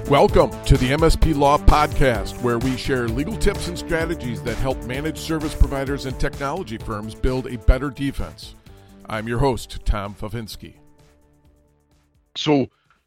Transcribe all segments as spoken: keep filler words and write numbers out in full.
Welcome to the M S P Law Podcast, where we share legal tips and strategies that help managed service providers and technology firms build a better defense. I'm your host, Tom Favinsky. So,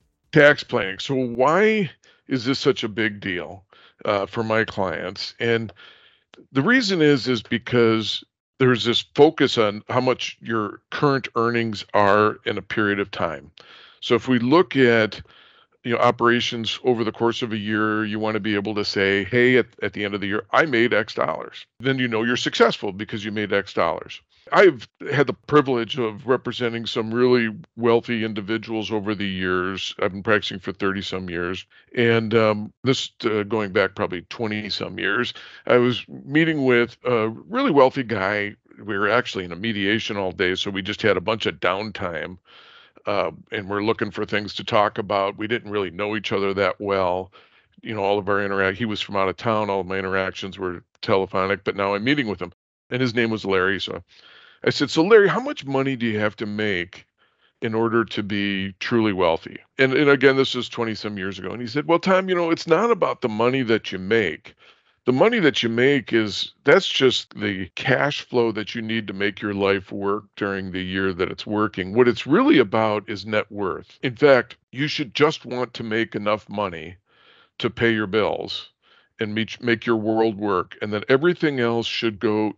tax planning. So why is this such a big deal uh, for my clients? And the reason is, is because there's this focus on how much your current earnings are in a period of time. So if we look at you know, operations over the course of a year, you want to be able to say, hey, at, at the end of the year, I made X dollars. Then you know you're successful because you made X dollars. I've had the privilege of representing some really wealthy individuals over the years. I've been practicing for thirty some years. And um, this uh, going back probably twenty some years, I was meeting with a really wealthy guy. We were actually in a mediation all day, so we just had a bunch of downtime. Uh, and we're looking for things to talk about. We didn't really know each other that well. You know, all of our interact. He was from out of town. All of my interactions were telephonic, but now I'm meeting with him. And his name was Larry. So I said, so Larry, how much money do you have to make in order to be truly wealthy? And, and again, this was twenty some years ago. And he said, well, Tom, you know, it's not about the money that you make. The money that you make is, that's just the cash flow that you need to make your life work during the year that it's working. What it's really about is net worth. In fact, you should just want to make enough money to pay your bills and make, make your world work. And then everything else should go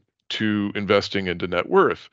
into investing into net worth.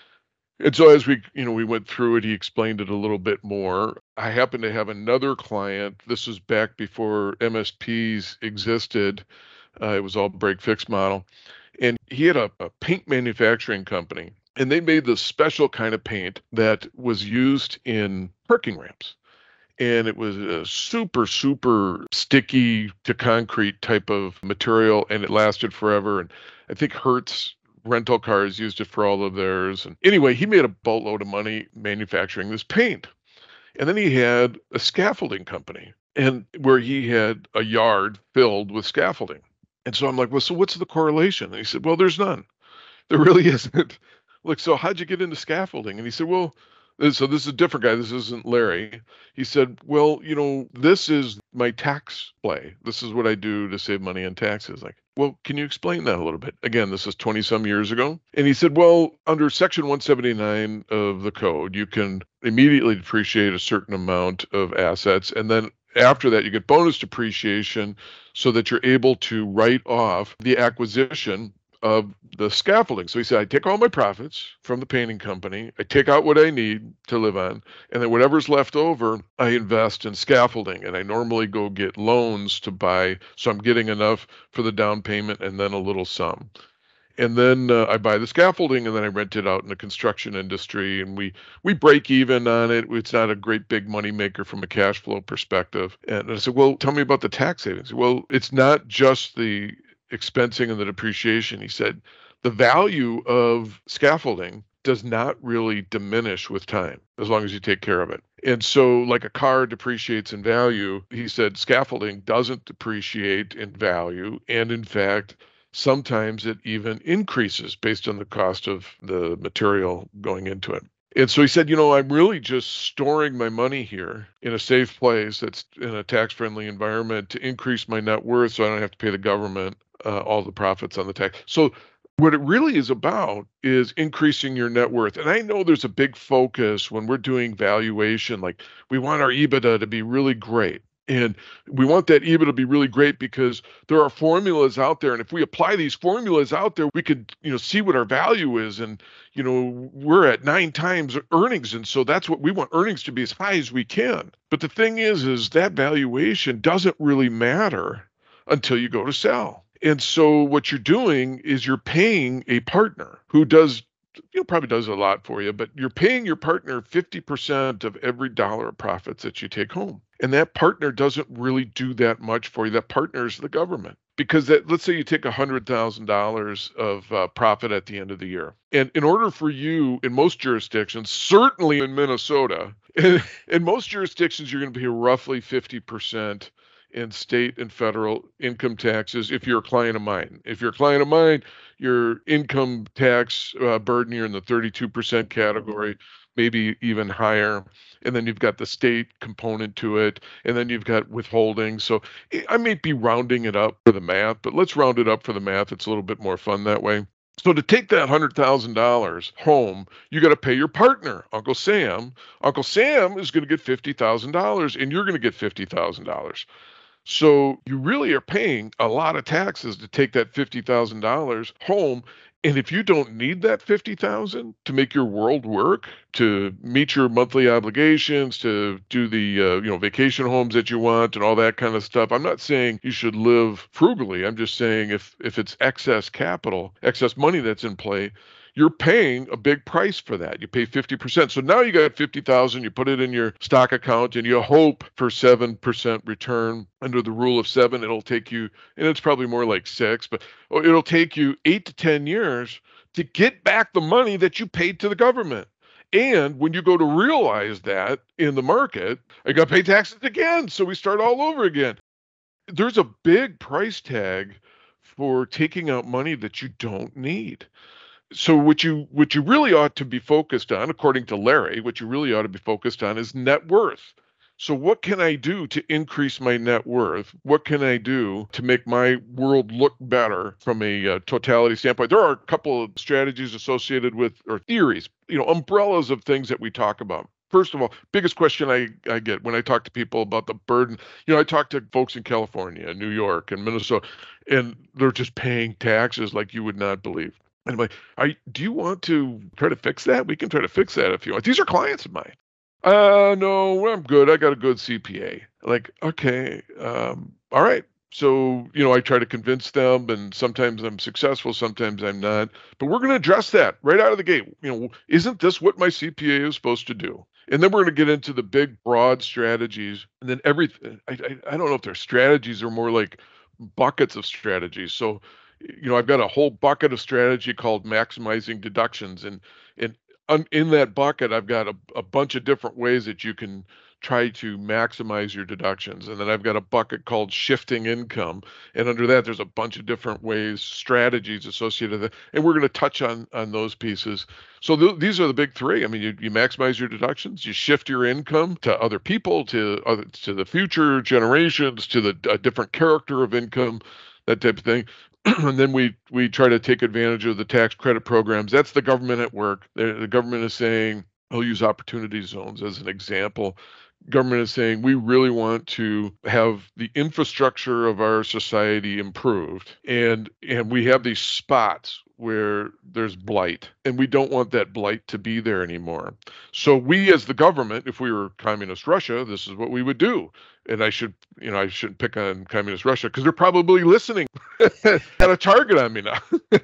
And so as we, you know, we went through it, he explained it a little bit more. I happened to have another client. This was back before M S Ps existed. Uh, it was all break fix model. And he had a, a paint manufacturing company, and they made this special kind of paint that was used in parking ramps. And it was a super, super sticky to concrete type of material, and it lasted forever. And I think Hertz rental cars used it for all of theirs. And anyway, he made a boatload of money manufacturing this paint. And then he had a scaffolding company, and where he had a yard filled with scaffolding. And so I'm like, well, so what's the correlation? And he said, well, there's none. There really isn't. Like, so how'd you get into scaffolding? And he said, well, so this is a different guy. This isn't Larry. He said, well, you know, this is my tax play. This is what I do to save money on taxes. Like, well, can you explain that a little bit? Again, this is twenty some years ago. And he said, well, under section one seventy-nine of the code, you can immediately depreciate a certain amount of assets. And then after that, you get bonus depreciation so that you're able to write off the acquisition of the scaffolding. So he said, I take all my profits from the painting company, I take out what I need to live on, and then whatever's left over, I invest in scaffolding. And I normally go get loans to buy, so I'm getting enough for the down payment and then a little sum. And then uh, I buy the scaffolding, and then I rent it out in the construction industry, and we we break even on it. It's not a great big money maker from a cash flow perspective. And I said, well, tell me about the tax savings. Well, it's not just the expensing and the depreciation. He said, the value of scaffolding does not really diminish with time as long as you take care of it. And so like a car depreciates in value, he said scaffolding doesn't depreciate in value. And in fact, sometimes it even increases based on the cost of the material going into it. And so he said, you know, I'm really just storing my money here in a safe place that's in a tax-friendly environment to increase my net worth so I don't have to pay the government uh, all the profits on the tax. So what it really is about is increasing your net worth. And I know there's a big focus when we're doing valuation, like we want our EBITDA to be really great. And we want that EBITDA to be really great because there are formulas out there. And if we apply these formulas out there, we could, you know, see what our value is. And, you know, we're at nine times earnings. And so that's what we want, earnings to be as high as we can. But the thing is, is that valuation doesn't really matter until you go to sell. And so what you're doing is you're paying a partner who does, you know, probably does a lot for you, but you're paying your partner fifty percent of every dollar of profits that you take home. And that partner doesn't really do that much for you. That partner is the government. Because that, let's say you take one hundred thousand dollars of uh, profit at the end of the year. And in order for you, in most jurisdictions, certainly in Minnesota, in, in most jurisdictions, you're going to pay roughly fifty percent in state and federal income taxes if you're a client of mine. If you're a client of mine, your income tax uh, burden, you're in the thirty-two percent category. maybe even higher. And then you've got the state component to it, and then you've got withholding. So I may be rounding it up for the math, but let's round it up for the math. It's a little bit more fun that way. So to take that one hundred thousand dollars home, you got to pay your partner, Uncle Sam. Uncle Sam is going to get fifty thousand dollars, and you're going to get fifty thousand dollars. So you really are paying a lot of taxes to take that fifty thousand dollars home. And if you don't need that fifty thousand dollars to make your world work, to meet your monthly obligations, to do the uh, you know vacation homes that you want and all that kind of stuff, I'm not saying you should live frugally. I'm just saying if if it's excess capital, excess money that's in play, you're paying a big price for that. You pay fifty percent. So now you got fifty thousand, you put it in your stock account and you hope for seven percent return. Under the rule of seven, it'll take you, and it's probably more like six, but it'll take you eight to ten years to get back the money that you paid to the government. And when you go to realize that in the market, I got to pay taxes again. So we start all over again. There's a big price tag for taking out money that you don't need. So what you what you really ought to be focused on, according to Larry, what you really ought to be focused on is net worth. So what can I do to increase my net worth? What can I do to make my world look better from a uh, totality standpoint? There are a couple of strategies associated with, or theories, you know, umbrellas of things that we talk about. First of all, biggest question I, I get when I talk to people about the burden, you know, I talk to folks in California, New York, and Minnesota, and they're just paying taxes like you would not believe. And I'm like, are, do you want to try to fix that? We can try to fix that if you want. These are clients of mine. Uh, no, I'm good. I got a good C P A. Like, okay, um, all right. So, you know, I try to convince them, and sometimes I'm successful, sometimes I'm not. But we're going to address that right out of the gate. You know, isn't this what my C P A is supposed to do? And then we're going to get into the big, broad strategies. And then everything, I, I, I don't know if they're strategies or more like buckets of strategies. So, you know, I've got a whole bucket of strategy called maximizing deductions. And, and in that bucket, I've got a, a bunch of different ways that you can try to maximize your deductions. And then I've got a bucket called shifting income. And under that, there's a bunch of different ways, strategies associated with it. And we're going to touch on, on those pieces. So th- these are the big three. I mean, you, you maximize your deductions, you shift your income to other people, to other, to the future generations, to the a different character of income, that type of thing. And then we we try to take advantage of the tax credit programs. That's the government at work. The, the government is saying, I'll use opportunity zones as an example. Government is saying we really want to have the infrastructure of our society improved, and and we have these spots where there's blight, and we don't want that blight to be there anymore. So we, as the government, if we were communist Russia, this is what we would do. And I should, you know, I shouldn't pick on communist Russia because they're probably listening. Got a target on me now.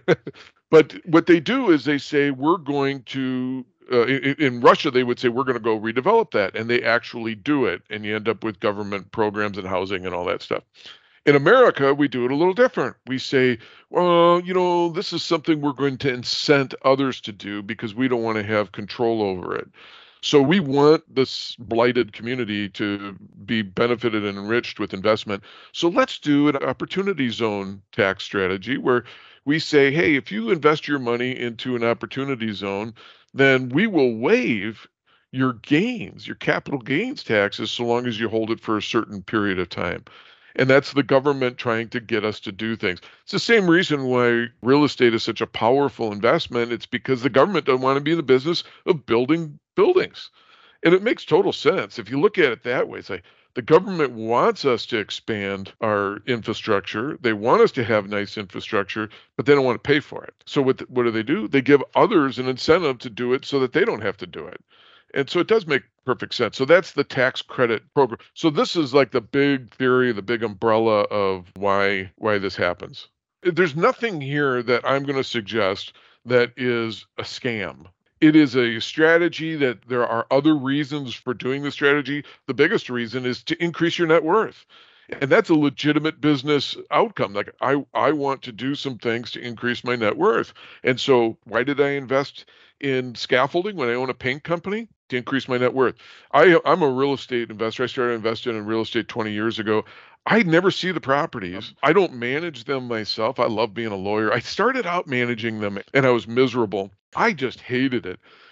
But what they do is they say we're going to. Uh, in, in Russia, they would say, we're going to go redevelop that. And they actually do it. And you end up with government programs and housing and all that stuff. In America, we do it a little different. We say, well, you know, this is something we're going to incent others to do because we don't want to have control over it. So we want this blighted community to be benefited and enriched with investment. So let's do an opportunity zone tax strategy where we say, hey, if you invest your money into an opportunity zone, then we will waive your gains, your capital gains taxes, so long as you hold it for a certain period of time. And that's the government trying to get us to do things. It's the same reason why real estate is such a powerful investment. It's because the government doesn't want to be in the business of building buildings. And it makes total sense. If you look at it that way, it's like the government wants us to expand our infrastructure. They want us to have nice infrastructure, but they don't want to pay for it. So what, what do they do? They give others an incentive to do it so that they don't have to do it. And so it does make perfect sense. So that's the tax credit program. So this is like the big theory, the big umbrella of why why this happens. There's nothing here that I'm going to suggest that is a scam. It is a strategy that there are other reasons for doing the strategy. The biggest reason is to increase your net worth. And that's a legitimate business outcome. Like I, I want to do some things to increase my net worth. And so why did I invest in scaffolding when I own a paint company? To increase my net worth. I, I'm a real estate investor. I started investing in real estate twenty years ago. I never see the properties. I don't manage them myself. I love being a lawyer. I started out managing them and I was miserable. I just hated it.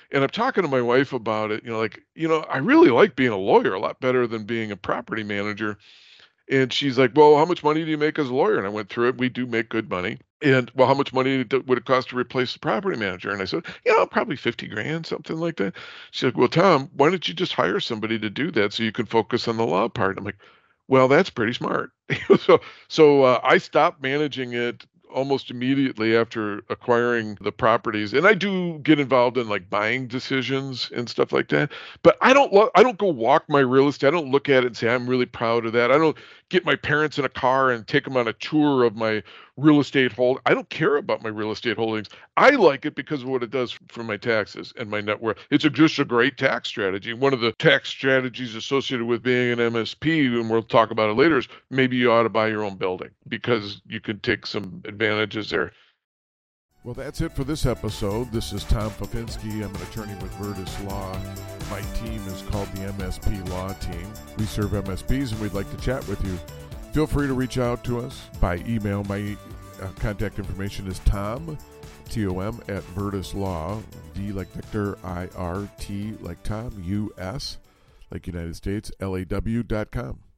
And I'm talking to my wife about it, you know, like, you know, I really like being a lawyer a lot better than being a property manager. And she's like, well, how much money do you make as a lawyer? And I went through it. We do make good money. And well, how much money do- would it cost to replace the property manager? And I said, you know, probably fifty grand, something like that. She's like, well, Tom, why don't you just hire somebody to do that so you can focus on the law part? I'm like, well, that's pretty smart. so so uh, I stopped managing it almost immediately after acquiring the properties. And I do get involved in like buying decisions and stuff like that. But I don't lo- I don't go walk my real estate. I don't look at it and say I'm really proud of that. I don't get my parents in a car and take them on a tour of my real estate hold. I don't care about my real estate holdings. I like it because of what it does for my taxes and my net worth. It's a, just a great tax strategy. One of the tax strategies associated with being an M S P, and we'll talk about it later, is maybe you ought to buy your own building because you can take some advantages there. Well, that's it for this episode. This is Tom Popinski. I'm an attorney with Virtus Law. My team is called the M S P Law Team. We serve M S Ps, and we'd like to chat with you. Feel free to reach out to us by email. My uh, contact information is Tom, T O M, at Virtus Law, V like Victor, I R T like Tom, U S like United States, L A W dot com.